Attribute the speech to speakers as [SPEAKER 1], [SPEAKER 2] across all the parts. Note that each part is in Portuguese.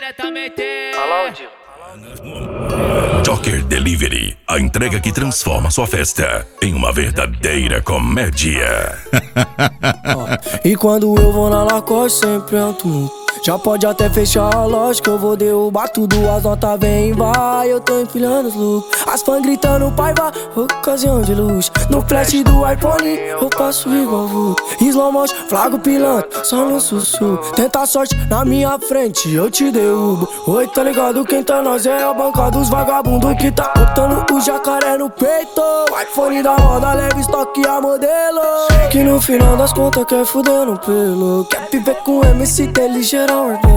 [SPEAKER 1] diretamente.
[SPEAKER 2] Aonde?
[SPEAKER 3] Joker Delivery, a entrega que transforma sua festa em uma verdadeira comédia.
[SPEAKER 4] E quando eu vou na Lacoste sempre entro. Já pode até fechar a loja que eu vou derrubar tudo. As notas vem e vai, eu tô empilhando os looks. As fãs gritando pai vai, ocasião de luz. No flash do iPhone eu passo igual vulto. Slow motion, flago pilantra, só no sussurro. Tenta a sorte na minha frente, eu te derrubo. Oi, tá ligado? Quem tá nós é a banca dos vagabundos que tá botando o jacaré no peito. iPhone da roda, leve estoque a modelo. Que no final das contas quer fuder no pelo. Quer viver com MC, ter ligeiro.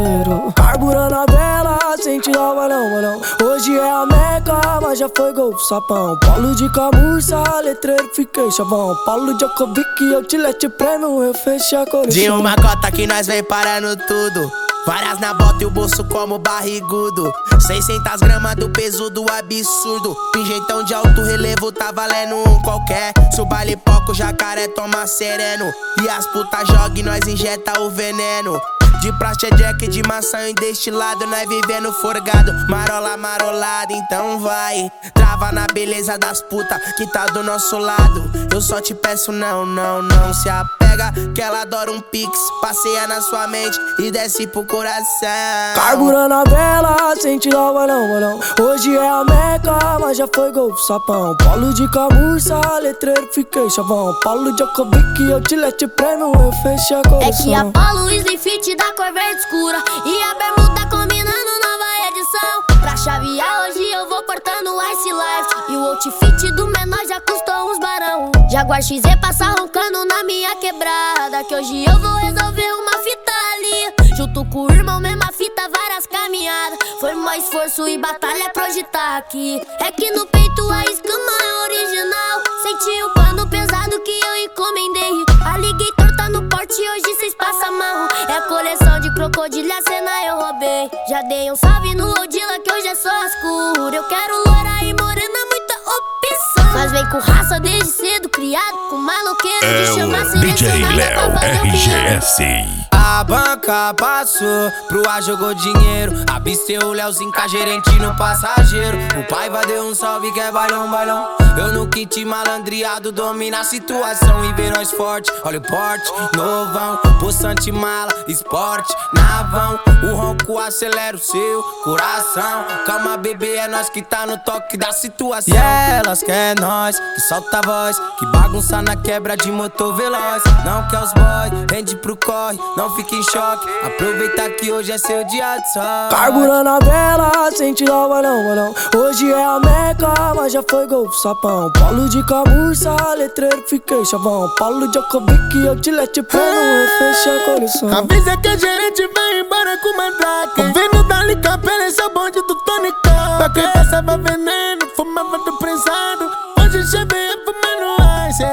[SPEAKER 4] Carburando a vela, sente lá, balão. Hoje é a Meca, mas já foi gol pro sapão. Paulo de camurça, letreiro, fiquei chavão. Paulo Djokovic, eu te lete prêmio, eu fechei a coleção.
[SPEAKER 5] De uma cota que nós vem parando tudo. Várias na bota e o bolso como barrigudo. 600 gramas do peso do absurdo. Pinjeitão de alto relevo tá valendo um qualquer. Suba lipoca, o jacaré toma sereno. E as putas jogam e nós injeta o veneno. De praxe é jack, de maçã e destilado. Nós vivendo forgado, marola marolada. Então vai, trava na beleza das putas que tá do nosso lado. Eu só te peço não se apega, que ela adora um pix. Passeia na sua mente e desce pro coração.
[SPEAKER 4] Carburando a vela, sente lá, balão. Hoje é a Meca, mas já foi gol pro sapão. Paulo de camurça, letreiro, fiquei chavão. Paulo Djokovic, eu te lete prêmio, eu fechei a coleção.
[SPEAKER 6] É que a Paulo Slim Fit da cor verde escura e a bermuda combinando nova edição. Pra chavear hoje eu vou cortando o Ice Life. E o outfit do menor já custou uns barão. Jaguar XZ passa roncando na minha quebrada, que hoje eu vou resolver uma fita ali. Junto com o irmão, mesma fita, várias caminhadas. Foi mais esforço e batalha pra hoje tá aqui. É que no peito a escama é original. Senti o pano pesado que eu encomendei. Alligator tá no porte, hoje cês passam marrom. É coleção de crocodilo, a cena eu roubei. Já dei um salve no Odila que hoje é só as cura. Eu quero loira e morena, muita opção. Mas vem com raça desde cedo, criado com maloqueiro de chamar
[SPEAKER 3] DJ Léo RGS.
[SPEAKER 5] A banca passou, pro ar jogou dinheiro. Absteu o Léozinho com a gerente no passageiro. O Paiva deu um salve que é balão. Eu no kit malandreado domina a situação e vê nós forte. Olha o porte, novão, possante mala, esporte, navão. O ronco acelera o seu coração. Calma bebê, é nós que tá no toque da situação. E elas quer nós, que solta a voz, que bagunça na quebra de motor veloz. Não quer os boy, rende pro corre, não fica em choque. Aproveita que hoje é seu dia de sol.
[SPEAKER 4] Carburando a vela, sente lá, balão. Hoje é a Meca, mas já foi gol pro sapão. Paulo de camurça, letreiro, fiquei chavão. Paulo Djokovic, eu te lete prêmio, eu fechei a coleção.
[SPEAKER 5] Avisa que a gerente vai embora com mandrake. O vino da Licapela, esse é o bonde do Tonicão. Pra quem passava veneno, fumava do prensado. Hoje chamei fumando ice.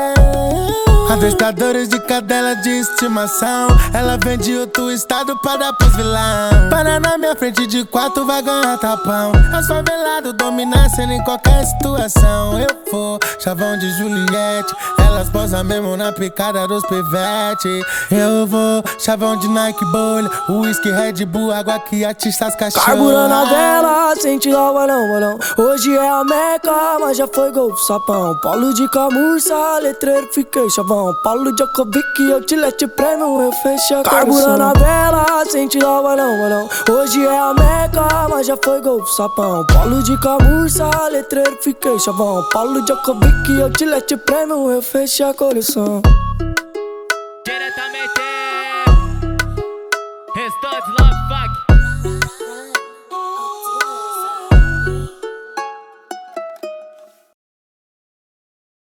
[SPEAKER 5] Adestradores de cadela de estimação. Ela vem de outro estado pra dar pros vilão. Para na minha frente de quatro vai ganhar tapão. As favelados dominam a cena em qualquer situação. Eu vou, chavão de Juliette. Elas posam mesmo na picada dos pivete. Eu vou, chavão de Nike bolha. Whisky, Red Bull, água que atiça as cachorras.
[SPEAKER 4] Carburando a vela, sente lá, balão. Hoje é a Meca, mas já foi gol pro sapão. Paulo de camurça, letreiro, fiquei chavão. Paulo Djokovic, eu te lete prêmio, eu fechei a coleção. Carburando a vela, sente lá, balão. Hoje é a Meca, mas já foi gol pro sapão. Paulo de camurça, letreiro, fiquei chavão. Paulo Djokovic, eu te lete prêmio, eu fechei a coleção.
[SPEAKER 1] Diretamente. Restante